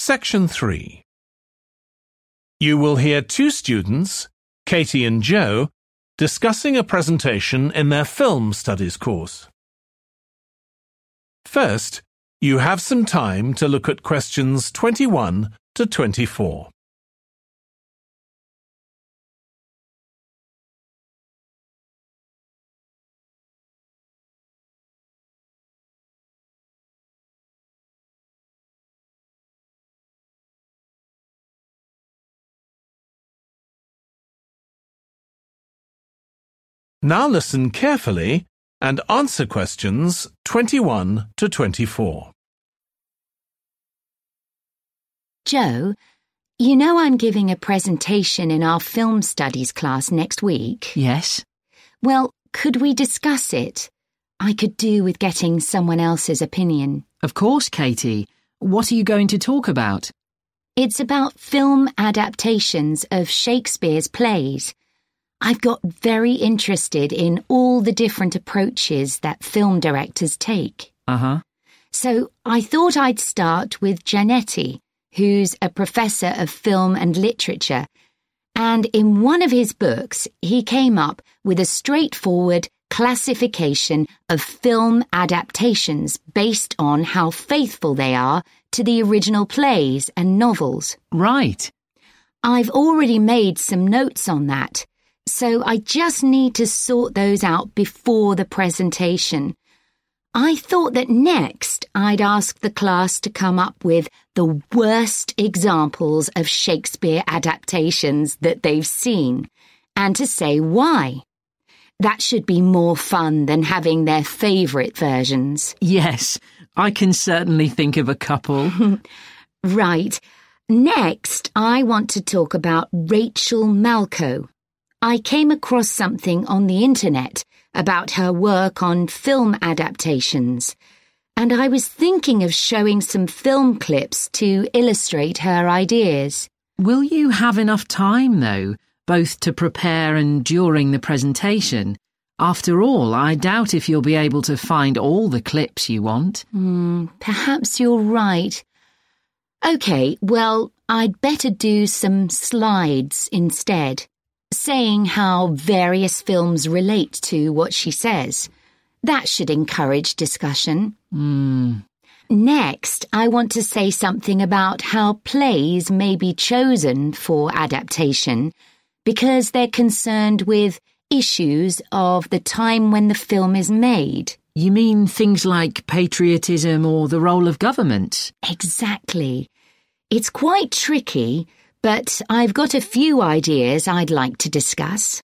Section 3. You will hear two students, Katie and Joe, discussing a presentation in their film studies course. First, you have some time to look at questions 21 to 24. Now listen carefully and answer questions 21 to 24. Joe, you know I'm giving a presentation in our film studies class next week. Yes. Well, could we discuss it? I could do with getting someone else's opinion. Of course, Katie. What are you going to talk about? It's about film adaptations of Shakespeare's plays. I've got very interested in all the different approaches that film directors take. So I thought I'd start with Giannetti, who's a professor of film and literature, and in one of his books he came up with a straightforward classification of film adaptations based on how faithful they are to the original plays and novels. Right. I've already made some notes on that, so I just need to sort those out before the presentation. I thought that next I'd ask the class to come up with the worst examples of Shakespeare adaptations that they've seen, and to say why. That should be more fun than having their favourite versions. Yes, I can certainly think of a couple. Right. Next, I want to talk about Rachel Malco. I came across something on the internet about her work on film adaptations, and I was thinking of showing some film clips to illustrate her ideas. Will you have enough time, though, both to prepare and during the presentation? After all, I doubt if you'll be able to find all the clips you want. Perhaps you're right. OK, well, I'd better do some slides instead, saying how various films relate to what she says. That should encourage discussion. Next, I want to say something about how plays may be chosen for adaptation because they're concerned with issues of the time when the film is made. You mean things like patriotism or the role of government? Exactly. It's quite tricky, but I've got a few ideas I'd like to discuss.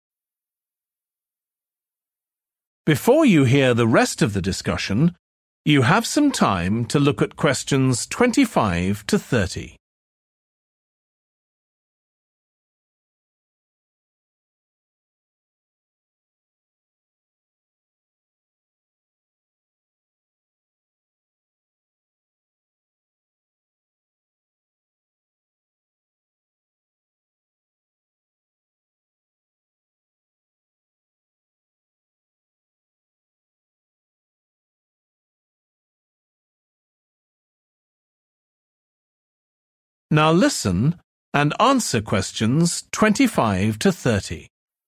Before you hear the rest of the discussion, you have some time to look at questions 25 to 30. Now listen and answer questions 25 to 30.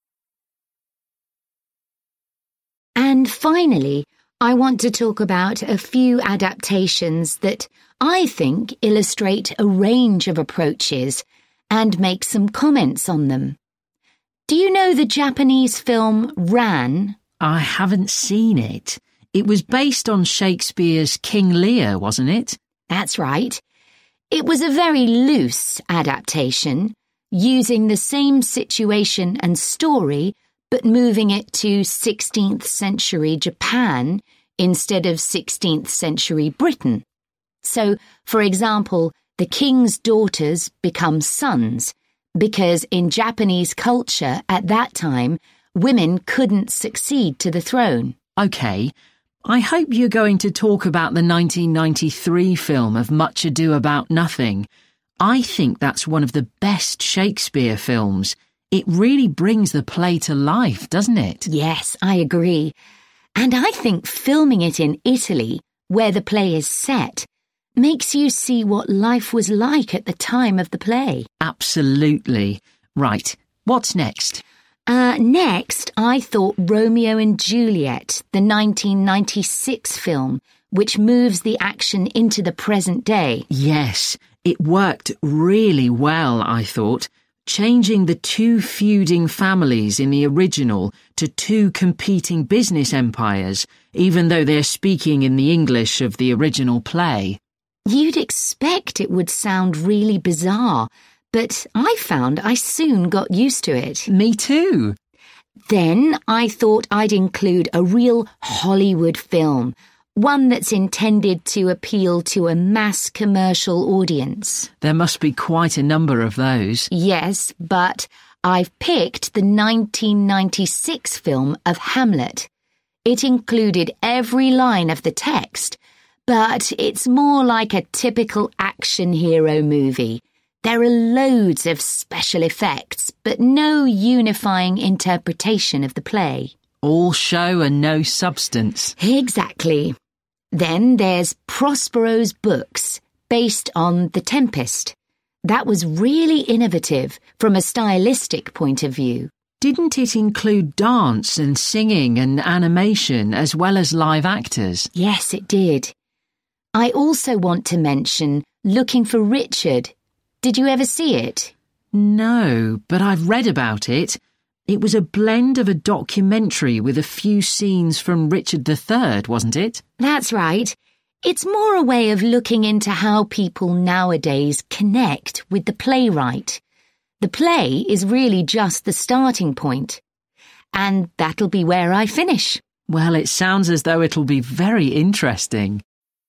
And finally, I want to talk about a few adaptations that I think illustrate a range of approaches and make some comments on them. Do you know the Japanese film Ran? I haven't seen it. It was based on Shakespeare's King Lear, wasn't it? That's right. It was a very loose adaptation, using the same situation and story, but moving it to 16th century Japan instead of 16th century Britain. So, for example, the king's daughters become sons, because in Japanese culture at that time, women couldn't succeed to the throne. OK. I hope you're going to talk about the 1993 film of Much Ado About Nothing. I think that's one of the best Shakespeare films. It really brings the play to life, doesn't it? Yes, I agree. And I think filming it in Italy, where the play is set, Makes you see what life was like at the time of the play. Absolutely. Right, what's next? Next, I thought Romeo and Juliet, the 1996 film, which moves the action into the present day. Yes, it worked really well, I thought, changing the two feuding families in the original to two competing business empires, even though they're speaking in the English of the original play. You'd expect it would sound really bizarre, but I found I soon got used to it. Me too. Then I thought I'd include a real Hollywood film, one that's intended to appeal to a mass commercial audience. There must be quite a number of those. Yes, but I've picked the 1996 film of Hamlet. It included every line of the text, but it's more like a typical action hero movie. There are loads of special effects, but no unifying interpretation of the play. All show and no substance. Exactly. Then there's Prospero's Books, based on The Tempest. That was really innovative from a stylistic point of view. Didn't it include dance and singing and animation as well as live actors? Yes, it did. I also want to mention Looking for Richard. Did you ever see it? No, but I've read about it. It was a blend of a documentary with a few scenes from Richard III, wasn't it? That's right. It's more a way of looking into how people nowadays connect with the playwright. The play is really just the starting point. And that'll be where I finish. Well, it sounds as though it'll be very interesting.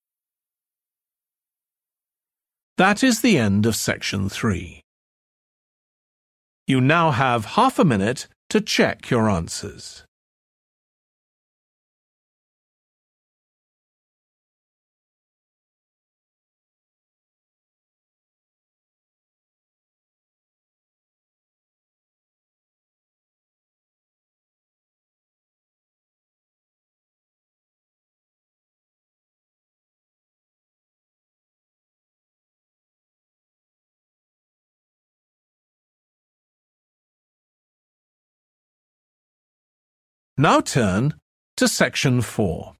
That is the end of section 3. You now have half a minute to check your answers. Now turn to section 4.